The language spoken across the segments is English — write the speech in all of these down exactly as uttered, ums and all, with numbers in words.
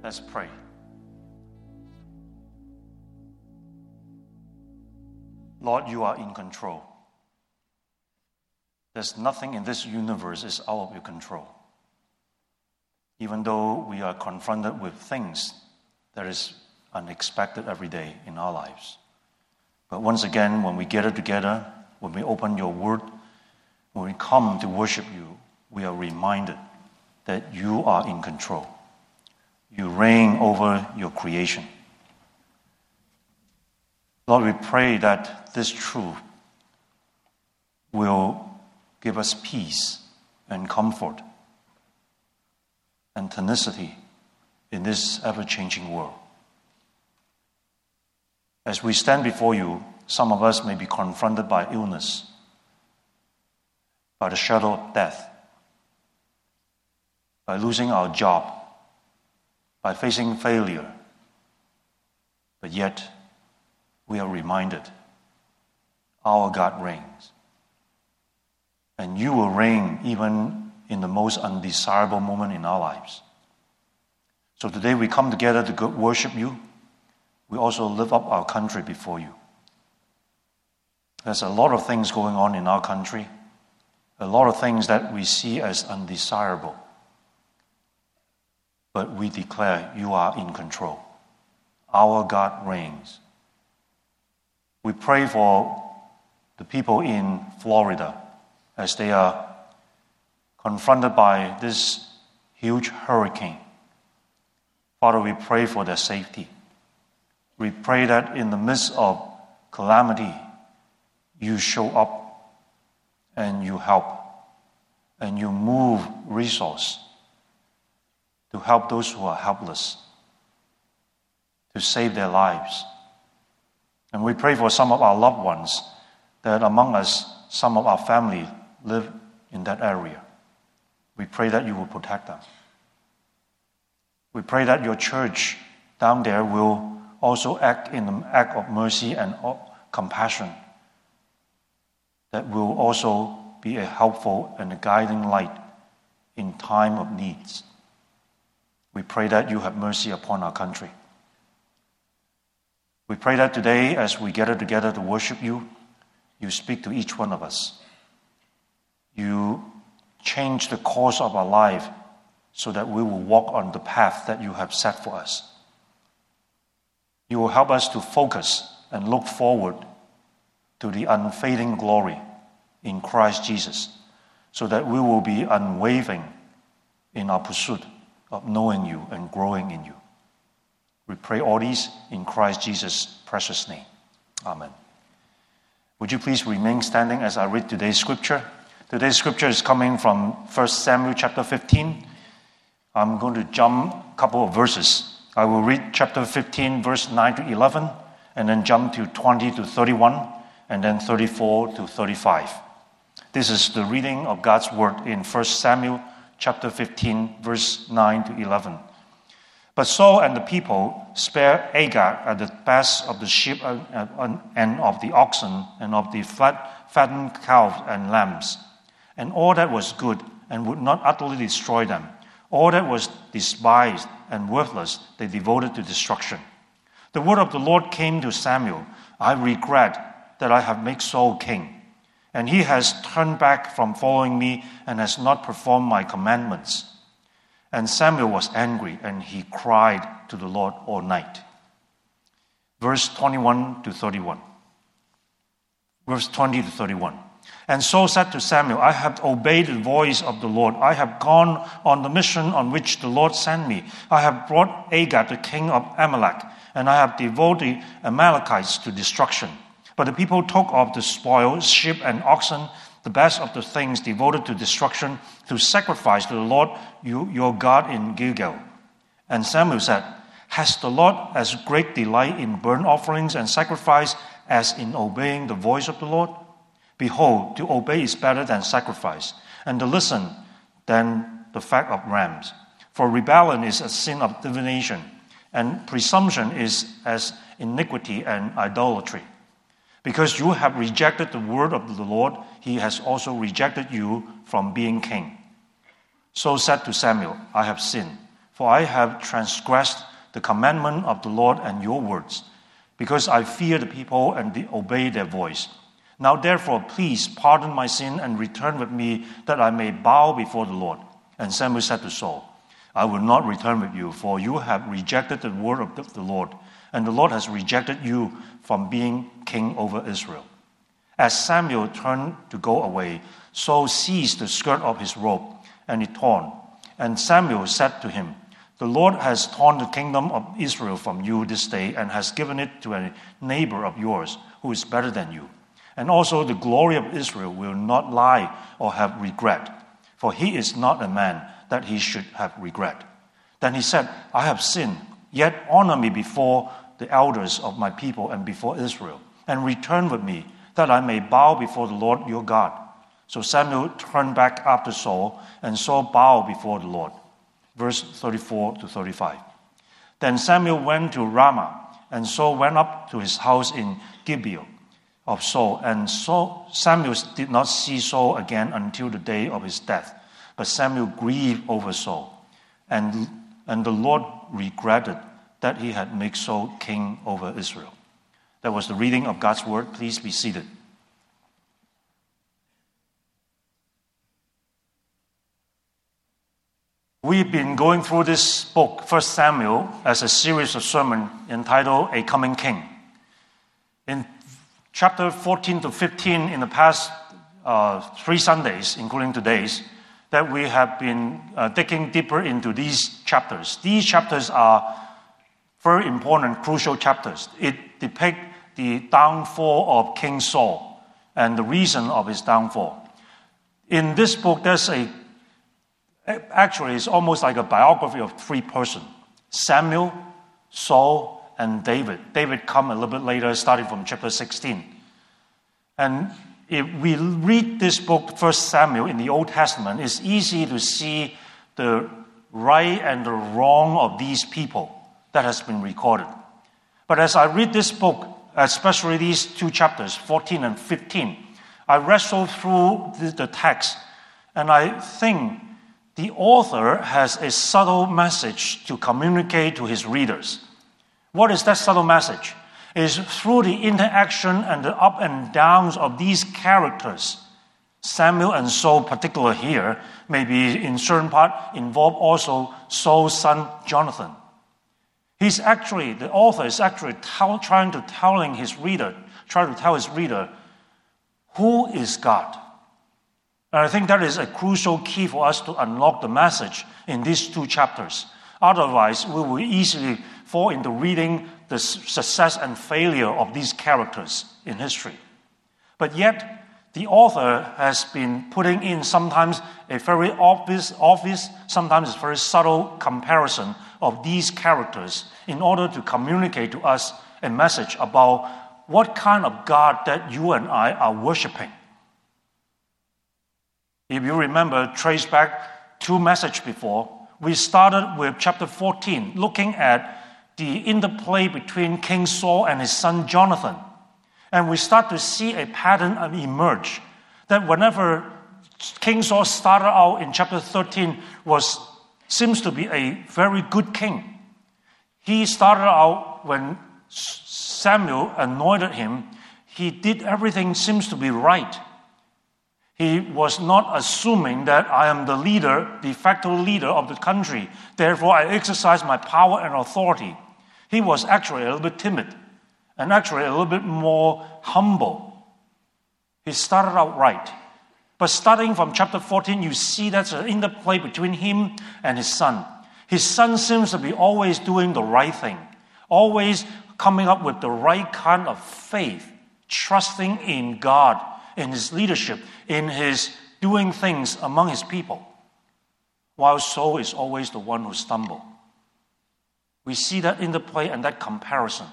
Let's pray. Lord, you are in control. There's nothing in this universe is out of your control. Even though we are confronted with things that is unexpected every day in our lives. But once again, when we gather together, when we open your word, when we come to worship you, we are reminded that you are in control. You reign over your creation. Lord, we pray that this truth will give us peace and comfort and tenacity in this ever-changing world. As we stand before you, some of us may be confronted by illness, by the shadow of death, by losing our job, by facing failure. But yet, we are reminded, our God reigns. And you will reign even in the most undesirable moment in our lives. So today we come together to go worship you. We also lift up our country before you. There's a lot of things going on in our country, a lot of things that we see as undesirable. But we declare you are in control. Our God reigns. We pray for the people in Florida as they are confronted by this huge hurricane. Father, we pray for their safety. We pray that in the midst of calamity, you show up and you help and you move resource to help those who are helpless, to save their lives. And we pray for some of our loved ones that among us, some of our family live in that area. We pray that you will protect them. We pray that your church down there will also act in an act of mercy and compassion that will also be a helpful and a guiding light in time of needs. We pray that you have mercy upon our country. We pray that today, as we gather together to worship you, you speak to each one of us. You change the course of our life so that we will walk on the path that you have set for us. You will help us to focus and look forward to the unfading glory in Christ Jesus, so that we will be unwavering in our pursuit of knowing you and growing in you. We pray all these in Christ Jesus' precious name. Amen. Would you please remain standing as I read today's scripture? Today's scripture is coming from First Samuel chapter fifteen. I'm going to jump a couple of verses. I will read chapter fifteen, verse nine to eleven, and then jump to twenty to thirty-one, and then thirty-four to thirty-five. This is the reading of God's word in First Samuel chapter fifteen, verse nine to eleven. But Saul and the people spared Agag at the best of the sheep and of the oxen and of the fat, fattened cows and lambs, and all that was good, and would not utterly destroy them. All that was despised and worthless they devoted to destruction. The word of the Lord came to Samuel, I regret that I have made Saul king, and he has turned back from following me and has not performed my commandments. And Samuel was angry, and he cried to the Lord all night. Verse twenty-one to thirty-one. Verse twenty to thirty-one. And Saul said to Samuel, I have obeyed the voice of the Lord. I have gone on the mission on which the Lord sent me. I have brought Agag, the king of Amalek, and I have devoted the Amalekites to destruction. But the people took of the spoil, sheep and oxen, the best of the things devoted to destruction, to sacrifice to the Lord you, your God in Gilgal. And Samuel said, has the Lord as great delight in burnt offerings and sacrifice as in obeying the voice of the Lord? Behold, to obey is better than sacrifice, and to listen than the fat of rams. For rebellion is a sin of divination, and presumption is as iniquity and idolatry. Because you have rejected the word of the Lord, he has also rejected you from being king. So said to Samuel, I have sinned, for I have transgressed the commandment of the Lord and your words, because I fear the people and they obey their voice. Now therefore, please pardon my sin and return with me, that I may bow before the Lord." And Samuel said to Saul, "I will not return with you, for you have rejected the word of the Lord, and the Lord has rejected you from being king over Israel." As Samuel turned to go away, Saul seized the skirt of his robe, and it torn. And Samuel said to him, "The Lord has torn the kingdom of Israel from you this day, and has given it to a neighbor of yours who is better than you. And also the glory of Israel will not lie or have regret, for he is not a man that he should have regret." Then he said, "I have sinned, yet honor me before the elders of my people and before Israel, and return with me, that I may bow before the Lord your God." So Samuel turned back after Saul, and Saul bowed before the Lord. Verse thirty-four to thirty-five. Then Samuel went to Ramah, and Saul went up to his house in Gibeah of Saul. And Saul, Samuel did not see Saul again until the day of his death. But Samuel grieved over Saul, and, and the Lord regretted that he had made Saul king over Israel. That was the reading of God's word. Please be seated. We've been going through this book, First Samuel, as a series of sermons entitled A Coming King. In chapter fourteen to fifteen, in the past uh, three Sundays, including today's, that we have been uh, digging deeper into these chapters. These chapters are very important, crucial chapters. It depicts the downfall of King Saul and the reason of his downfall. In this book, there's a Actually, it's almost like a biography of three persons: Samuel, Saul, and David. David come a little bit later, starting from chapter sixteen. And if we read this book, First Samuel, in the Old Testament, it's easy to see the right and the wrong of these people that has been recorded. But as I read this book, especially these two chapters, fourteen and fifteen, I wrestle through the text, and I think the author has a subtle message to communicate to his readers. What is that subtle message? It is through the interaction and the up and downs of these characters. Samuel and Saul, particularly here, maybe in certain part involve also Saul's son Jonathan. He's actually, the author is actually tell, trying to telling his reader, trying to tell his reader, who is God? And I think that is a crucial key for us to unlock the message in these two chapters. Otherwise, we will easily fall into reading the success and failure of these characters in history. But yet, the author has been putting in sometimes a very obvious, obvious, sometimes a very subtle comparison of these characters in order to communicate to us a message about what kind of God that you and I are worshiping. If you remember, trace back two messages before, we started with chapter fourteen, looking at the interplay between King Saul and his son Jonathan. And we start to see a pattern emerge, that whenever King Saul started out in chapter thirteen, was seems to be a very good king. He started out when Samuel anointed him, he did everything seems to be right. He was not assuming that I am the leader, de facto leader of the country. Therefore, I exercise my power and authority. He was actually a little bit timid and actually a little bit more humble. He started out right. But starting from chapter fourteen, you see that's an interplay between him and his son. His son seems to be always doing the right thing, always coming up with the right kind of faith, trusting in God, in his leadership, in his doing things among his people, while Saul is always the one who stumbles. We see that interplay and that comparison.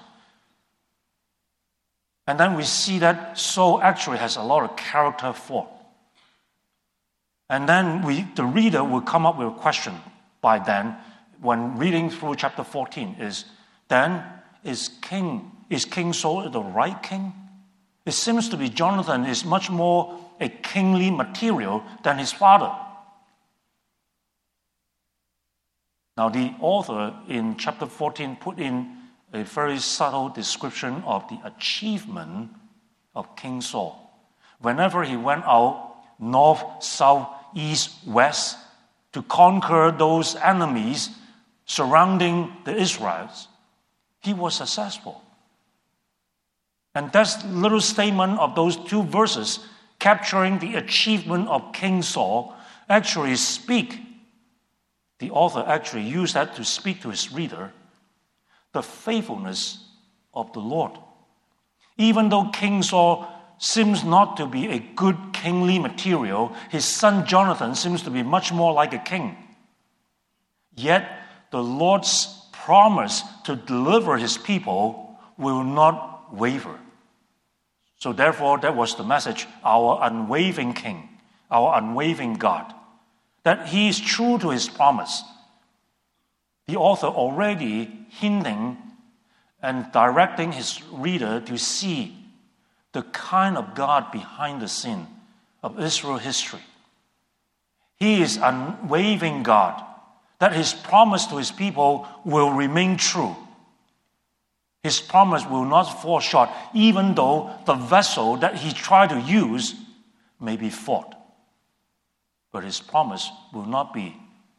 And then we see that Saul actually has a lot of character fault. And then we, the reader will come up with a question by then, when reading through chapter fourteen, is then, is King, is King Saul the right king? It seems to be Jonathan is much more a kingly material than his father. Now, the author in chapter fourteen put in a very subtle description of the achievement of King Saul. Whenever he went out north, south, east, west to conquer those enemies surrounding the Israelites, he was successful. And that little statement of those two verses capturing the achievement of King Saul actually speak, the author actually used that to speak to his reader, the faithfulness of the Lord. Even though King Saul seems not to be a good kingly material, his son Jonathan seems to be much more like a king. Yet the Lord's promise to deliver his people will not waver. So therefore, that was the message, our unwavering King, our unwavering God, that he is true to his promise. The author already hinting and directing his reader to see the kind of God behind the scene of Israel history. He is unwavering God, that his promise to his people will remain true. His promise will not fall short, even though the vessel that he tried to use may be faulty. But his promise will not be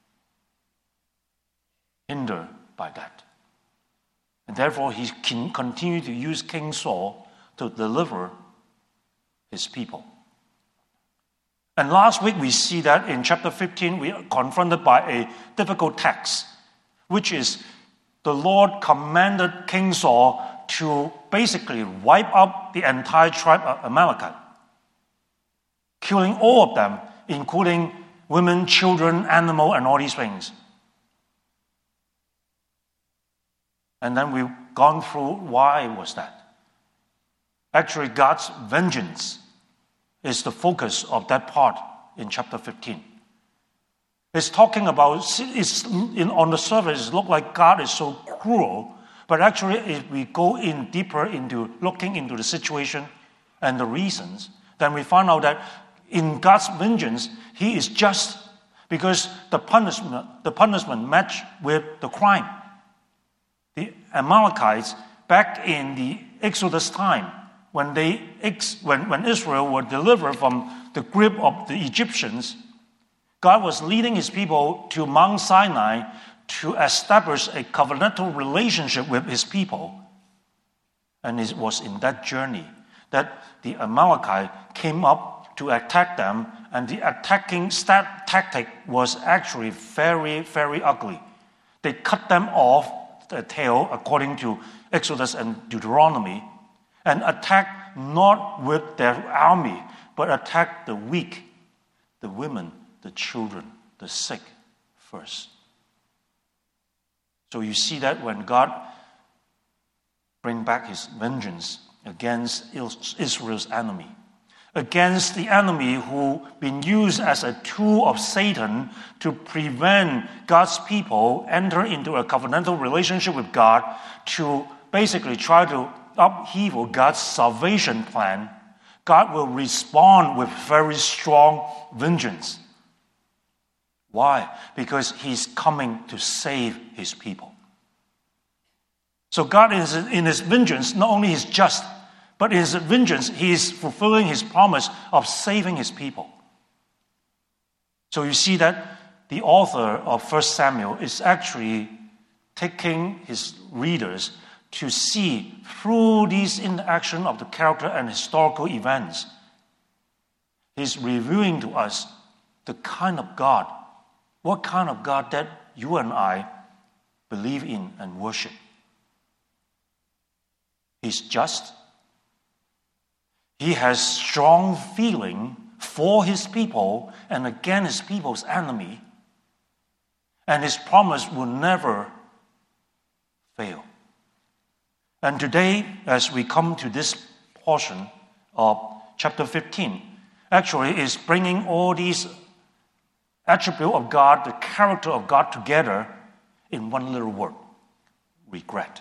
hindered by that. And therefore, he can continue to use King Saul to deliver his people. And last week we see that in chapter fifteen, we are confronted by a difficult text, which is the Lord commanded King Saul to basically wipe out the entire tribe of Amalekite, killing all of them, including women, children, animal, and all these things. And then we've gone through why was that. Actually, God's vengeance is the focus of that part in chapter fifteen. It's talking about, it's in, on the surface, it looks like God is so cruel, but actually if we go in deeper into looking into the situation and the reasons, then we find out that in God's vengeance, he is just because the punishment, the punishment matched with the crime. The Amalekites, back in the Exodus time, when they when, when Israel were delivered from the grip of the Egyptians, God was leading his people to Mount Sinai to establish a covenantal relationship with his people. And it was in that journey that the Amalekite came up to attack them, and the attacking stat- tactic was actually very, very ugly. They cut them off the tail, according to Exodus and Deuteronomy, and attacked not with their army, but attacked the weak, the women, the children, the sick first. So you see that when God brings back his vengeance against Israel's enemy, against the enemy who been used as a tool of Satan to prevent God's people enter into a covenantal relationship with God, to basically try to upheaval God's salvation plan, God will respond with very strong vengeance. Why? Because he's coming to save his people. So God is in his vengeance, not only is just, but in his vengeance, he is fulfilling his promise of saving his people. So you see that the author of First Samuel is actually taking his readers to see through this interaction of the character and historical events. He's revealing to us the kind of God, what kind of God that you and I believe in and worship. He's just. He has strong feeling for his people and against his people's enemy. And his promise will never fail. And today, as we come to this portion of chapter fifteen, actually is bringing all these attributes of God, the character of God together in one little word: regret.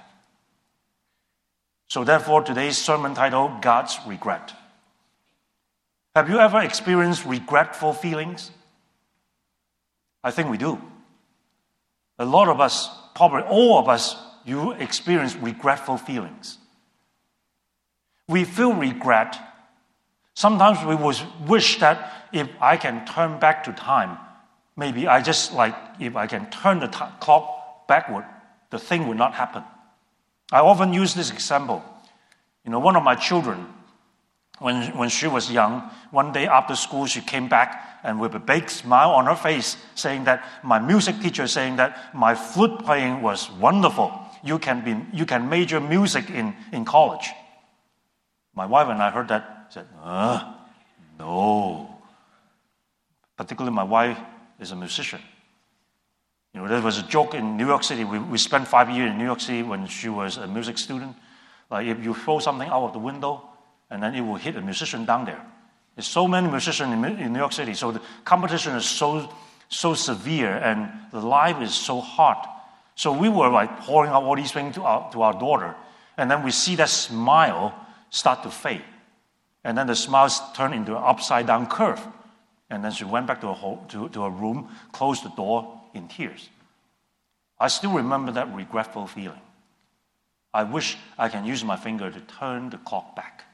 So therefore, today's sermon title, God's Regret. Have you ever experienced regretful feelings? I think we do. A lot of us, probably all of us, you experience regretful feelings. We feel regret. Sometimes we would wish that if I can turn back to time, maybe I just like, if I can turn the t- clock backward, the thing would not happen. I often use this example. You know, one of my children, when, when she was young, one day after school, she came back and with a big smile on her face, saying that my music teacher saying that my flute playing was wonderful. You can be, you can major music in, in college. My wife and I heard that, said, uh, no. Particularly my wife is a musician. You know, there was a joke in New York City. We, we spent five years in New York City when she was a music student. Like if you throw something out of the window, and then it will hit a musician down there. There's so many musicians in, in New York City, so the competition is so so severe, and the life is so hard. So we were like pouring out all these things to our, to our daughter, and then we see that smile start to fade. And then the smile turned into an upside-down curve. And then she went back to her, home, to, to her room, closed the door in tears. I still remember that regretful feeling. I wish I can use my finger to turn the clock back.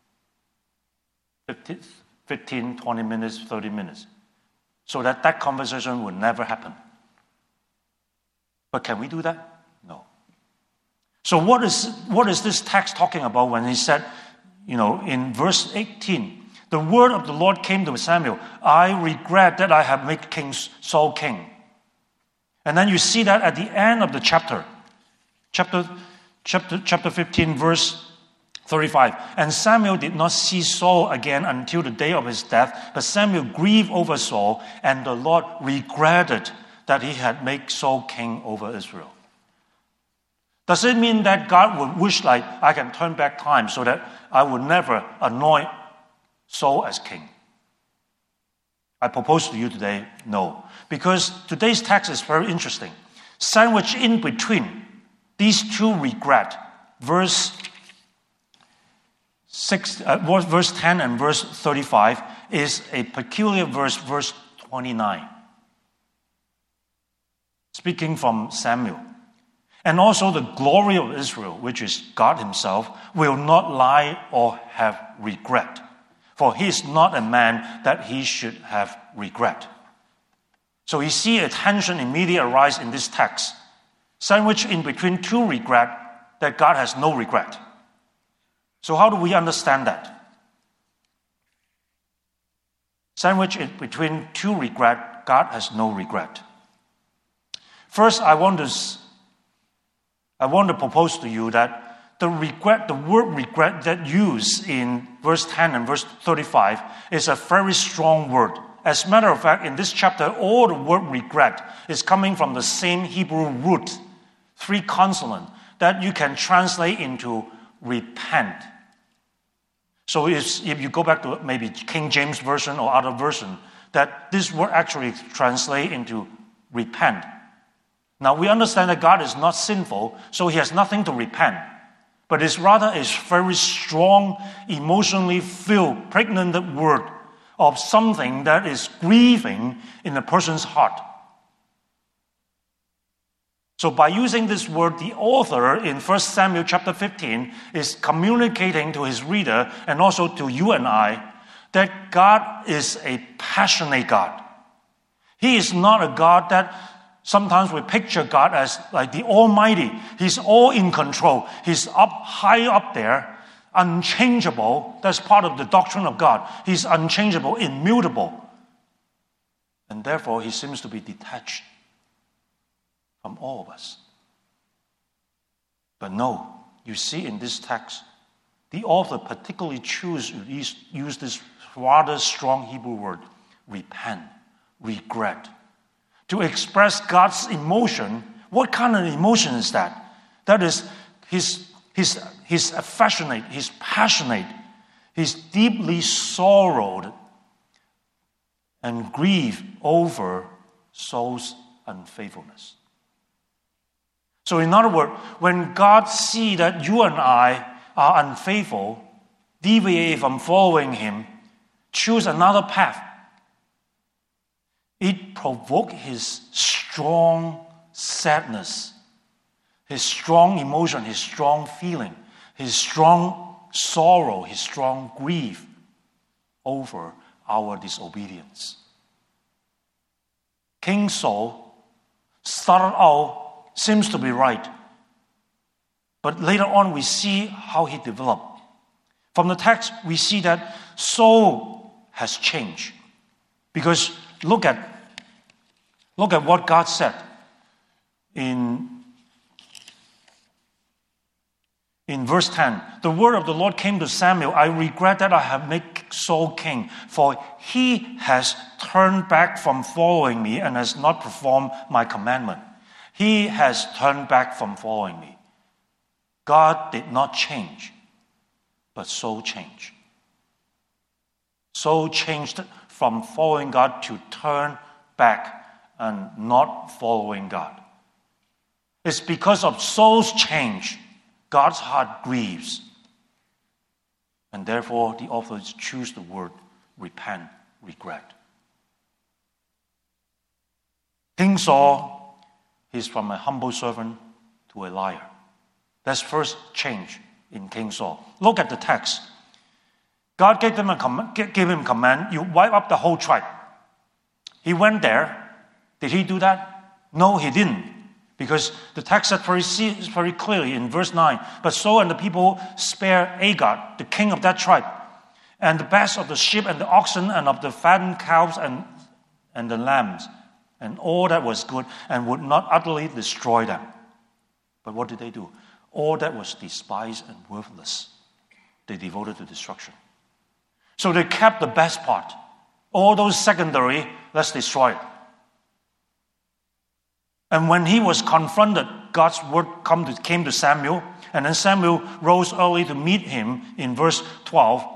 fifteen, twenty minutes, thirty minutes. So that that conversation would never happen. But can we do that? No. So what is, what is this text talking about when he said, you know, in verse eighteen, the word of the Lord came to Samuel, I regret that I have made King Saul king. And then you see that at the end of the chapter, chapter, chapter, chapter fifteen, verse thirty-five. And Samuel did not see Saul again until the day of his death, but Samuel grieved over Saul, and the Lord regretted that he had made Saul king over Israel. Does it mean that God would wish like I can turn back time so that I would never anoint Saul as king? I propose to you today, no. Because today's text is very interesting. Sandwiched in between these two regret, verse six, uh, verse ten and verse thirty-five, is a peculiar verse, verse twenty-nine. Speaking from Samuel. And also the glory of Israel, which is God himself, will not lie or have regret. For he is not a man that he should have regret. So you see a tension immediately arise in this text, sandwiched in between two regret that God has no regret. So how do we understand that? Sandwiched in between two regret, God has no regret. First, I want to I want to propose to you that the regret, the word regret that used in verse ten and verse thirty-five is a very strong word. As a matter of fact, in this chapter, all the word regret is coming from the same Hebrew root, three consonants, that you can translate into repent. So if, if you go back to maybe King James Version or other version, that this word actually translates into repent. Now, we understand that God is not sinful, so he has nothing to repent. But it's rather a very strong, emotionally filled, pregnant word of something that is grieving in a person's heart. So by using this word, the author in First Samuel chapter fifteen is communicating to his reader and also to you and I that God is a passionate God. He is not a God that sometimes we picture God as like the Almighty. He's all in control. He's up high up there, unchangeable. That's part of the doctrine of God. He's unchangeable, immutable. And therefore, he seems to be detached from all of us. But no, you see in this text, the author particularly choose to use this rather strong Hebrew word, repent, regret, to express God's emotion. What kind of emotion is that? That is, he's, he's, he's affectionate, he's passionate, he's deeply sorrowed and grieved over Saul's unfaithfulness. So in other words, when God sees that you and I are unfaithful, deviate from following him, choose another path, it provoked his strong sadness, his strong emotion, his strong feeling, his strong sorrow, his strong grief over our disobedience. King Saul started out, seems to be right, but later on we see how he developed. From the text, we see that Saul has changed. Because look at, look at what God said in In verse ten, the word of the Lord came to Samuel, I regret that I have made Saul king, for he has turned back from following me and has not performed my commandment. He has turned back from following me. God did not change, but Saul changed. Saul changed from following God to turn back and not following God. It's because of Saul's change God's heart grieves. And therefore, the authors choose the word repent, regret. King Saul, he's from a humble servant to a liar. That's first change in King Saul. Look at the text. God gave him a command, gave him a command, you wipe up the whole tribe. He went there. Did he do that? No, he didn't. Because the text said very, very clearly in verse nine, but Saul and the people spared Agag, the king of that tribe, and the best of the sheep and the oxen and of the fattened cows and, and the lambs, and all that was good, and would not utterly destroy them. But what did they do? All that was despised and worthless, they devoted to destruction. So they kept the best part. All those secondary, let's destroy it. And when he was confronted, God's word come to, came to Samuel, and then Samuel rose early to meet him in verse twelve.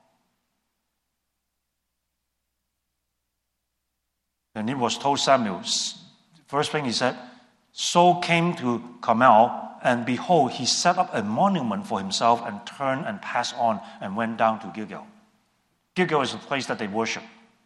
And it was told Samuel, first thing he said, Saul came to Carmel, and behold, he set up a monument for himself and turned and passed on and went down to Gilgal. Gilgal is the place that they worship.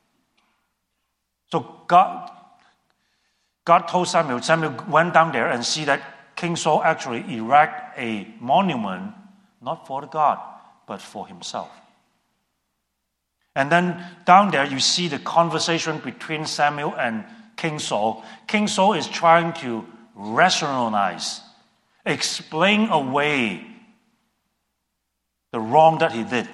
So God... God told Samuel, Samuel went down there and see that King Saul actually erect a monument, not for the God, but for himself. And then down there you see the conversation between Samuel and King Saul. King Saul is trying to rationalize, explain away the wrong that he did.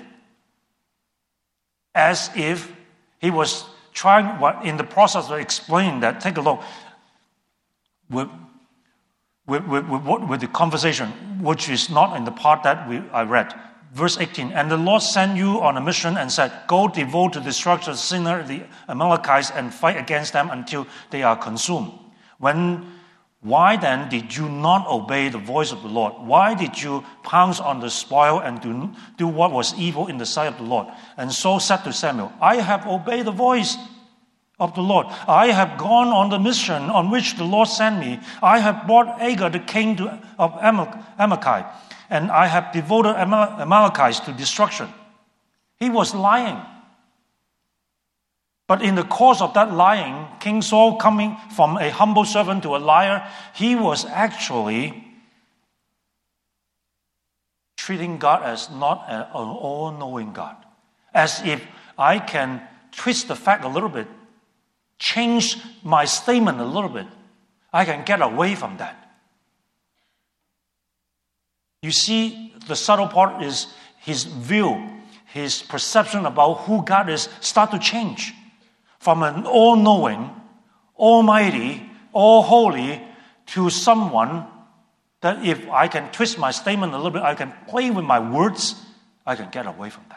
As if he was trying, in the process of explaining that, take a look, With, with, with, with, with the conversation, which is not in the part that we, I read. Verse eighteen, and the Lord sent you on a mission and said, go devote to destruction sinner, the Amalekites, and fight against them until they are consumed. When, why then did you not obey the voice of the Lord? Why did you pounce on the spoil and do, do what was evil in the sight of the Lord? And Saul said to Samuel, I have obeyed the voice of the Lord. I have gone on the mission on which the Lord sent me. I have brought Agag, the king to, of Amalekite, and I have devoted Amal- Amalekites to destruction. He was lying. But in the course of that lying, King Saul, coming from a humble servant to a liar, he was actually treating God as not an all-knowing God. As if I can twist the fact a little bit, change my statement a little bit, I can get away from that. You see, the subtle part is his view, his perception about who God is start to change. From an all-knowing, almighty, all-holy to someone that if I can twist my statement a little bit, I can play with my words, I can get away from that.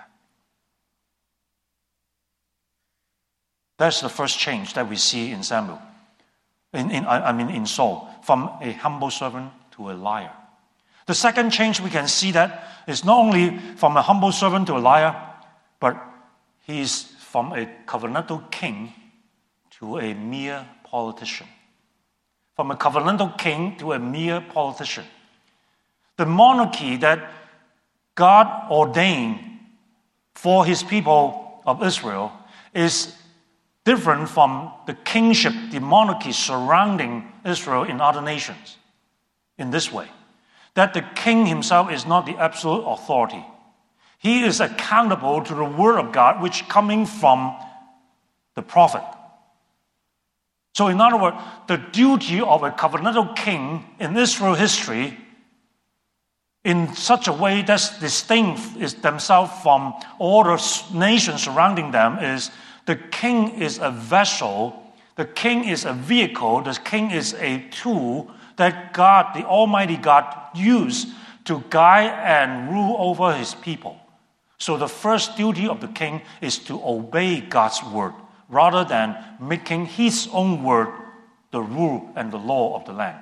That's the first change that we see in Samuel. In, in, I mean in Saul, from a humble servant to a liar. The second change we can see that is not only from a humble servant to a liar, but he is from a covenantal king to a mere politician. From a covenantal king to a mere politician. The monarchy that God ordained for his people of Israel is different from the kingship, the monarchy surrounding Israel in other nations in this way, that the king himself is not the absolute authority. He is accountable to the word of God, which coming from the prophet. So in other words, the duty of a covenantal king in Israel history in such a way that's distinct is themselves from all the nations surrounding them is the king is a vessel, the king is a vehicle, the king is a tool that God, the Almighty God, used to guide and rule over his people. So the first duty of the king is to obey God's word, rather than making his own word the rule and the law of the land.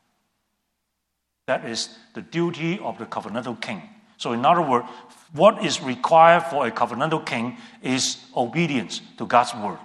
That is the duty of the covenantal king. So in other words, what is required for a covenantal king is obedience to God's word.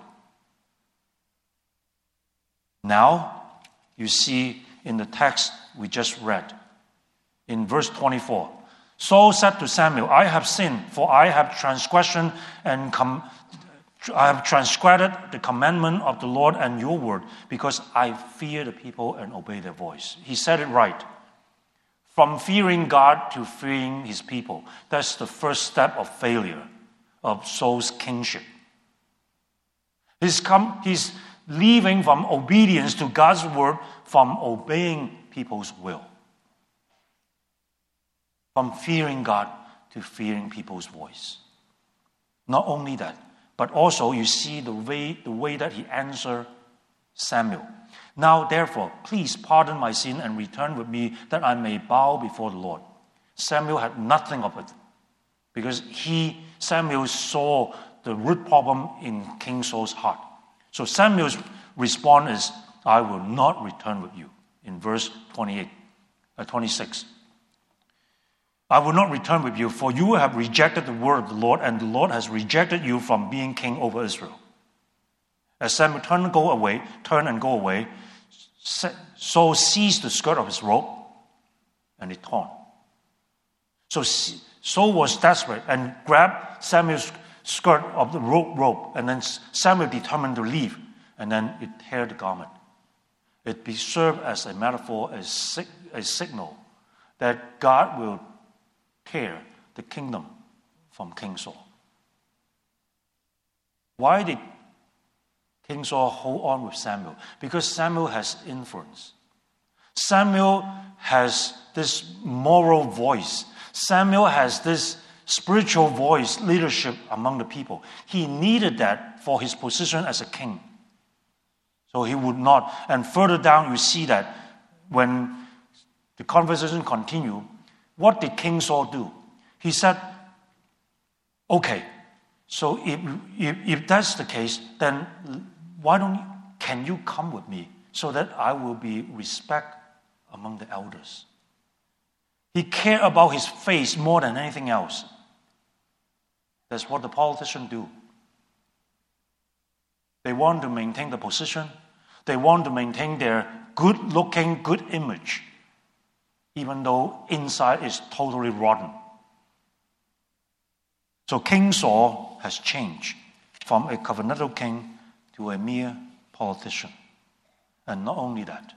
Now, you see in the text we just read, in verse twenty-four, Saul said to Samuel, I have sinned, for I have transgression and com- I have transgressed the commandment of the Lord and your word, because I fear the people and obey their voice. He said it right. From fearing God to fearing his people. That's the first step of failure of Saul's kingship. He's, come, he's leaving from obedience to God's word, from obeying people's will. From fearing God to fearing people's voice. Not only that, but also you see the way, the way that he answered Samuel. Now, therefore, please pardon my sin and return with me that I may bow before the Lord. Samuel had nothing of it because he, Samuel, saw the root problem in King Saul's heart. So Samuel's response is, I will not return with you, in verse twenty-eight, uh, twenty-six. I will not return with you, for you have rejected the word of the Lord, and the Lord has rejected you from being king over Israel. As Samuel turned and go away, turn and go away, Saul seized the skirt of his robe, and it torn. So Saul was desperate and grabbed Samuel's skirt of the robe, and then Samuel determined to leave, and then it tear the garment. It be served as a metaphor, a, sig- a signal that God will tear the kingdom from King Saul. Why did King Saul hold on with Samuel? Because Samuel has influence. Samuel has this moral voice. Samuel has this spiritual voice, leadership among the people. He needed that for his position as a king. So he would not. And further down, you see that when the conversation continued, what did King Saul do? He said, okay, so if, if, if that's the case, then why don't you, can you come with me so that I will be respect among the elders? He cared about his face more than anything else. That's what the politicians do. They want to maintain the position. They want to maintain their good-looking, good image, even though inside is totally rotten. So King Saul has changed from a covenantal king to a mere politician. And not only that,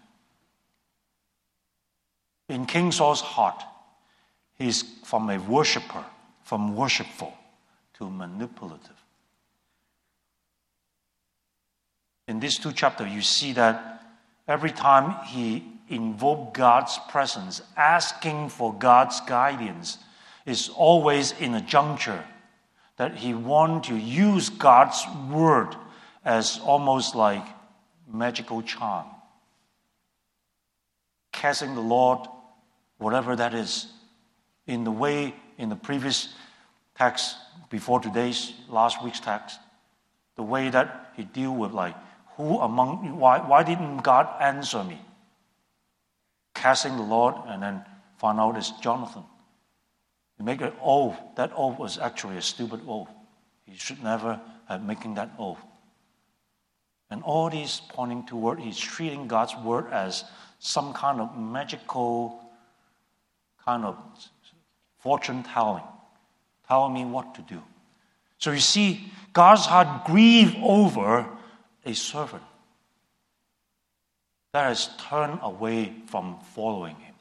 in King Saul's heart, he's from a worshiper, from worshipful to manipulative. In these two chapters, you see that every time he invoked God's presence, asking for God's guidance, is always in a juncture that he wants to use God's word as almost like magical charm. Casting the Lord, whatever that is, in the way, in the previous text, before today's, last week's text, the way that he deal with like, who among you, why, why didn't God answer me? Casting the Lord and then found out it's Jonathan. You make an oath. That oath was actually a stupid oath. He should never have making that oath. And all these pointing toward he's treating God's word as some kind of magical kind of fortune telling, telling me what to do. So you see, God's heart grieved over a servant that has turned away from following him.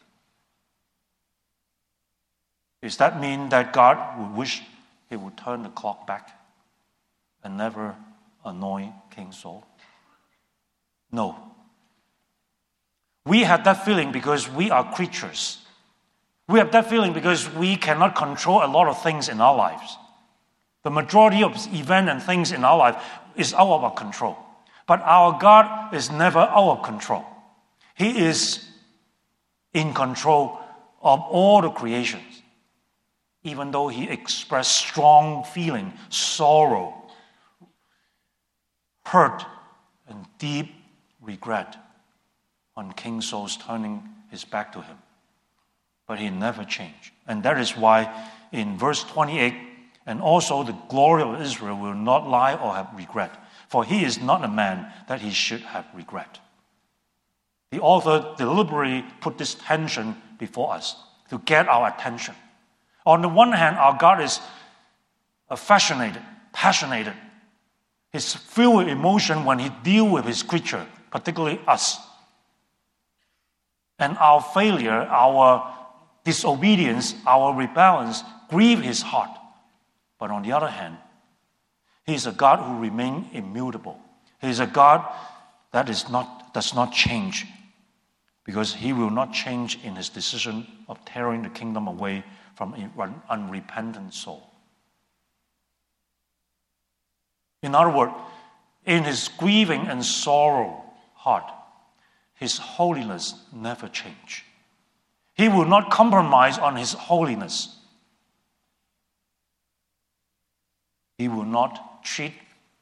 Does that mean that God would wish he would turn the clock back and never anoint King Saul? No. We have that feeling because we are creatures. We have that feeling because we cannot control a lot of things in our lives. The majority of events and things in our life is out of our control. But our God is never out of control. He is in control of all the creations. Even though he expressed strong feeling, sorrow, hurt, and deep regret on King Saul's turning his back to him. But he never changed. And that is why in verse twenty-eight, and also the glory of Israel will not lie or have regret, for he is not a man that he should have regret. The author deliberately put this tension before us to get our attention. On the one hand, our God is affectionate, passionate. He's filled with emotion when he deals with his creature, particularly us. And our failure, our disobedience, our rebellions grieve his heart. But on the other hand, he is a God who remains immutable. He is a God that is not, does not change, because he will not change in his decision of tearing the kingdom away from an unrepentant soul. In other words, in his grieving and sorrow heart, his holiness never changes. He will not compromise on his holiness. He will not treat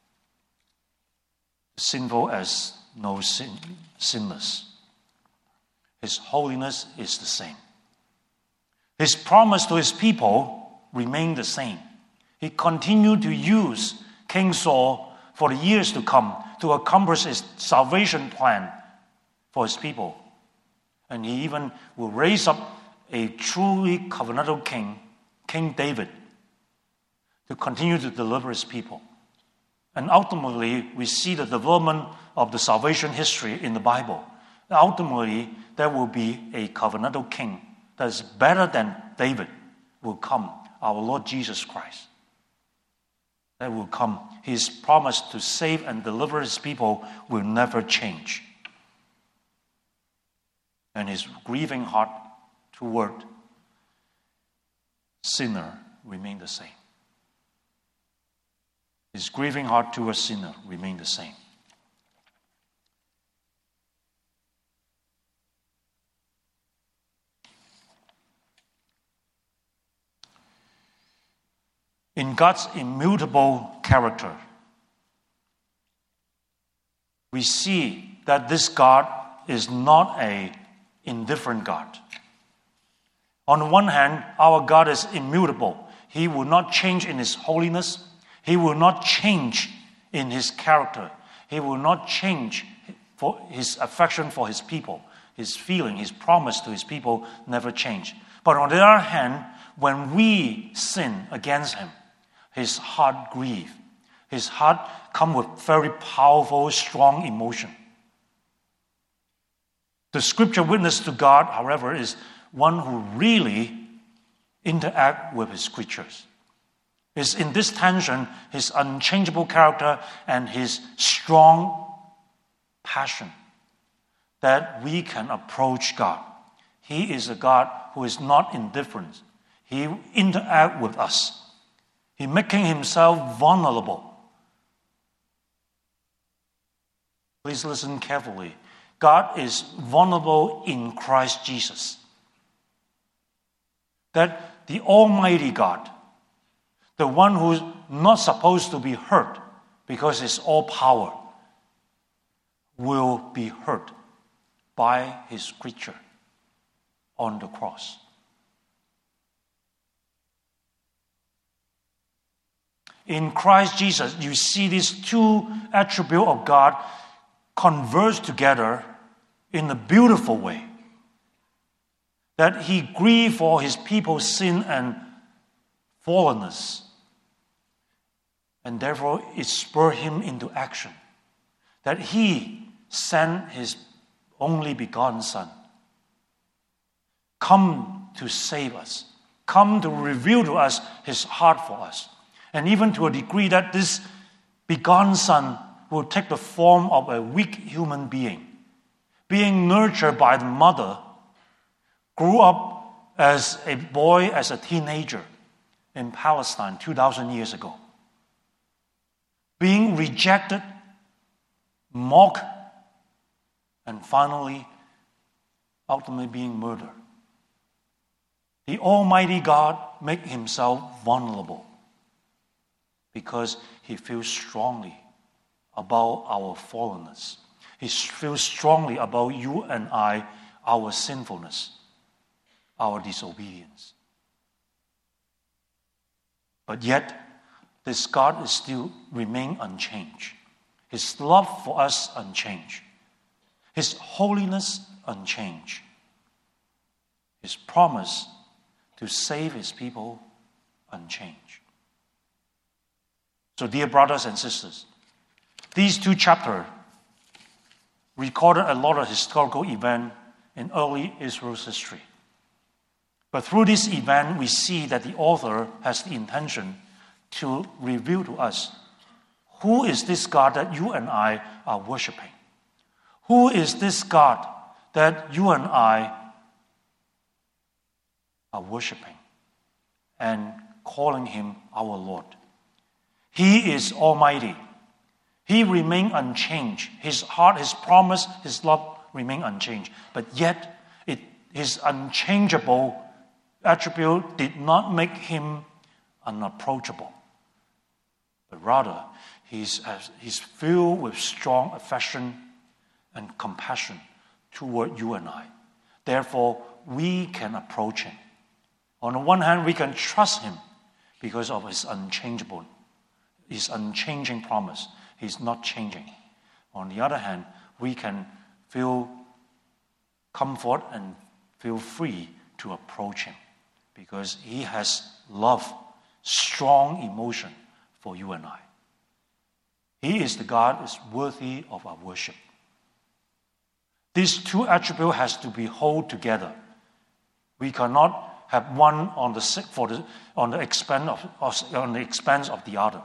the sinful as no sin, sinless. His holiness is the same. His promise to his people remained the same. He continued to use King Saul for the years to come to accomplish his salvation plan for his people. And he even will raise up a truly covenantal king, King David, to continue to deliver his people. And ultimately, we see the development of the salvation history in the Bible. Ultimately, there will be a covenantal king that is better than David will come, our Lord Jesus Christ. That will come. His promise to save and deliver his people will never change. And his grieving heart toward sinner remain the same. His grieving heart toward sinner remain the same. In God's immutable character, we see that this God is not an indifferent God. On the one hand, our God is immutable. He will not change in his holiness. He will not change in his character. He will not change for his affection for his people. His feeling, his promise to his people never change. But on the other hand, when we sin against him, his heart grieves. His heart comes with very powerful, strong emotion. The scripture witness to God, however, is one who really interacts with his creatures. It's in this tension, his unchangeable character and his strong passion, that we can approach God. He is a God who is not indifferent. He interacts with us. He making himself vulnerable. Please listen carefully. God is vulnerable in Christ Jesus. That the Almighty God, the one who's not supposed to be hurt because it's all power, will be hurt by his creature on the cross. In Christ Jesus, you see these two attributes of God converge together in a beautiful way. That he grieved for his people's sin and fallenness. And therefore, it spurred him into action that he sent his only begotten Son, come to save us, come to reveal to us his heart for us. And even to a degree that this begotten Son will take the form of a weak human being, being nurtured by the mother, grew up as a boy, as a teenager in Palestine two thousand years ago, being rejected, mocked, and finally, ultimately being murdered. The Almighty God made himself vulnerable because he feels strongly about our fallenness. He feels strongly about you and I, our sinfulness, our disobedience. But yet, this God is still remain unchanged. His love for us unchanged. His holiness unchanged. His promise to save his people unchanged. So, dear brothers and sisters, these two chapters recorded a lot of historical events in early Israel's history. But through this event, we see that the author has the intention to reveal to us who is this God that you and I are worshiping. Who is this God that you and I are worshiping and calling him our Lord. He is almighty. He remained unchanged. His heart, his promise, his love remain unchanged. But yet, it, his unchangeable attribute did not make him unapproachable. But rather, he's, he's filled with strong affection and compassion toward you and I. Therefore, we can approach him. On the one hand, we can trust him because of his unchangeable, his unchanging promise. He's not changing. On the other hand, we can feel comfort and feel free to approach him because he has love, strong emotion for you and I. He is the God who is worthy of our worship. These two attributes has to be held together. We cannot have one on the for the on the expense of on the expense of the other.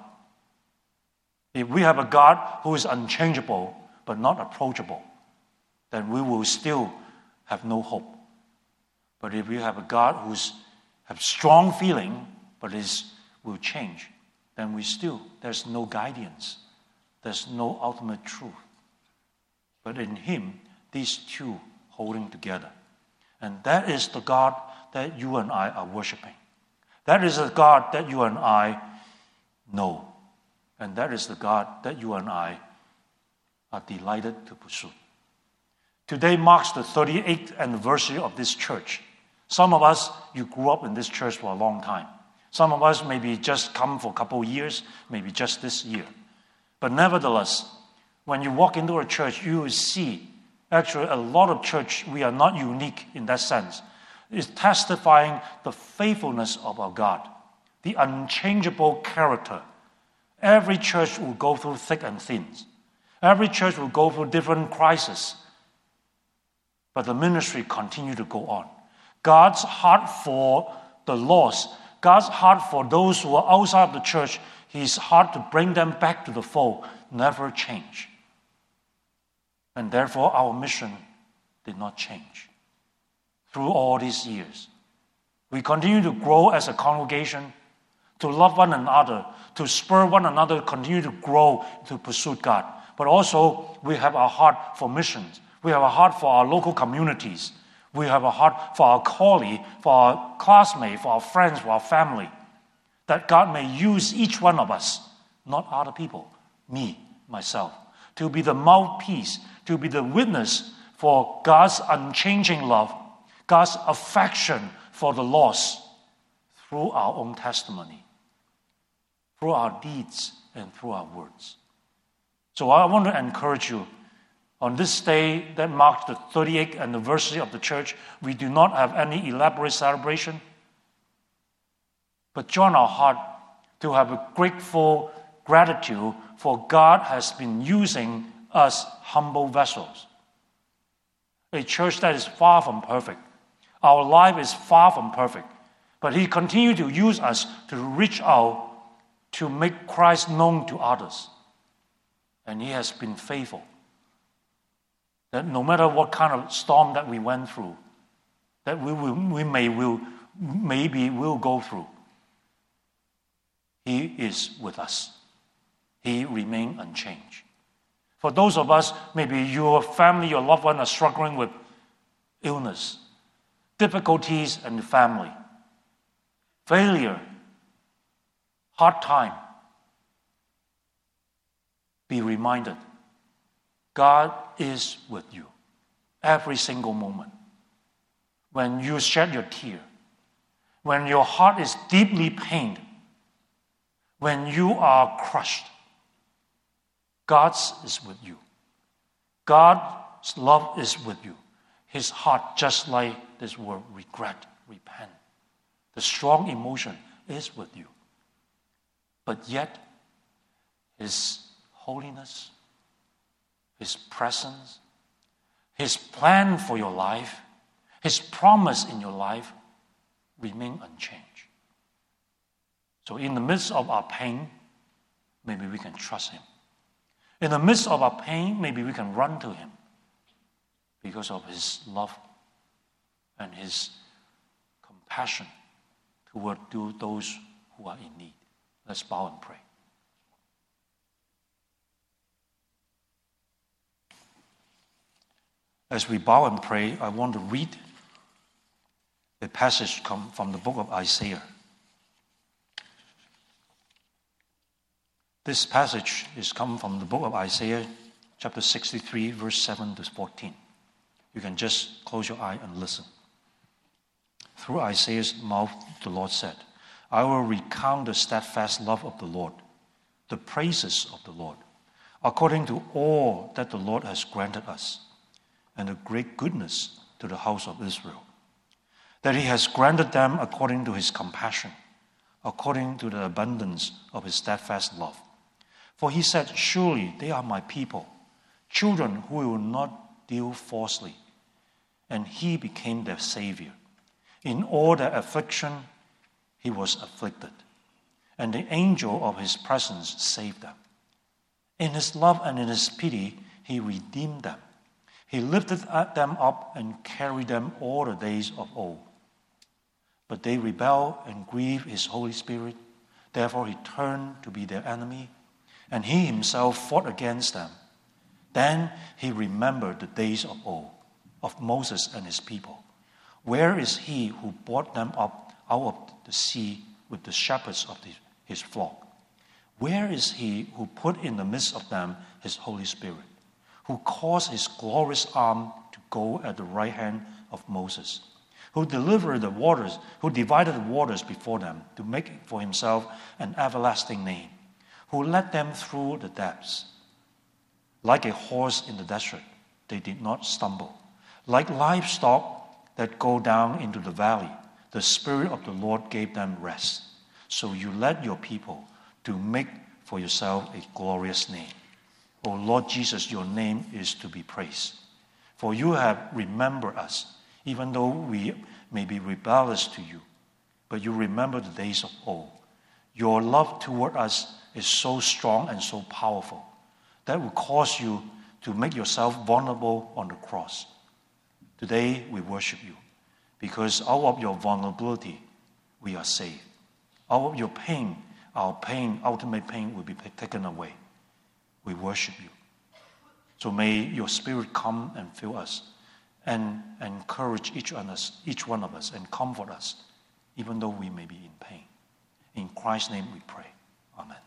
If we have a God who is unchangeable but not approachable, then we will still have no hope. But if we have a God who's have strong feeling but is will change, then we still there's no guidance, there's no ultimate truth. But in him, these two holding together. And that is the God that you and I are worshiping. That is the God that you and I know. And that is the God that you and I are delighted to pursue. Today marks the thirty-eighth anniversary of this church. Some of us, you grew up in this church for a long time. Some of us maybe just come for a couple of years, maybe just this year. But nevertheless, when you walk into a church, you will see actually a lot of church, we are not unique in that sense. It's testifying the faithfulness of our God, the unchangeable character. Every church will go through thick and thin. Every church will go through different crises. But the ministry continues to go on. God's heart for the lost, God's heart for those who are outside of the church, his heart to bring them back to the fold, never change. And therefore, our mission did not change through all these years. We continue to grow as a congregation, to love one another, to spur one another, continue to grow, to pursue God. But also, we have a heart for missions. We have a heart for our local communities. We have a heart for our colleague, for our classmates, for our friends, for our family. That God may use each one of us, not other people, me, myself, to be the mouthpiece, to be the witness for God's unchanging love, God's affection for the lost through our own testimony, through our deeds, and through our words. So I want to encourage you, on this day that marks the thirty-eighth anniversary of the church, we do not have any elaborate celebration, but join our heart to have a grateful gratitude for God has been using us humble vessels. A church that is far from perfect. Our life is far from perfect. But He continues to use us to reach out, to make Christ known to others. And He has been faithful. That no matter what kind of storm that we went through, that we, will, we may will, maybe will go through, He is with us. He remains unchanged. For those of us, maybe your family, your loved one are struggling with illness, difficulties in the family, failure, hard time. Be reminded, God is with you every single moment. When you shed your tear, when your heart is deeply pained, when you are crushed, God is with you. God's love is with you. His heart, just like this word, regret, repent. The strong emotion is with you. But yet, His holiness, His presence, His plan for your life, His promise in your life remain unchanged. So in the midst of our pain, maybe we can trust Him. In the midst of our pain, maybe we can run to Him because of His love and His compassion toward those who are in need. Let's bow and pray. As we bow and pray, I want to read a passage come from the book of Isaiah. This passage is come from the book of Isaiah, chapter sixty-three, verse seven to fourteen. You can just close your eye and listen. Through Isaiah's mouth, the Lord said, I will recount the steadfast love of the Lord, the praises of the Lord, according to all that the Lord has granted us, and the great goodness to the house of Israel, that He has granted them according to His compassion, according to the abundance of His steadfast love. For He said, surely they are my people, children who will not deal falsely. And He became their Savior. In all their affliction, He was afflicted, and the angel of His presence saved them. In His love and in His pity, He redeemed them. He lifted them up and carried them all the days of old. But they rebelled and grieved His Holy Spirit. Therefore He turned to be their enemy, and He Himself fought against them. Then He remembered the days of old, of Moses and his people. Where is He who brought them up out of the sea with the shepherds of the, His flock? Where is He who put in the midst of them His Holy Spirit, who caused His glorious arm to go at the right hand of Moses, who delivered the waters, who divided the waters before them to make for Himself an everlasting name, who led them through the depths? Like a horse in the desert, they did not stumble. Like livestock that go down into the valley, the Spirit of the Lord gave them rest. So you led your people to make for yourself a glorious name. O Lord Jesus, your name is to be praised. For you have remembered us, even though we may be rebellious to you. But you remember the days of old. Your love toward us is so strong and so powerful that will cause you to make yourself vulnerable on the cross. Today we worship you because out of your vulnerability we are saved. Out of your pain, our pain, ultimate pain will be taken away. We worship you. So may your Spirit come and fill us and encourage each one of us, each one of us and comfort us, even though we may be in pain. In Christ's name we pray. Amen.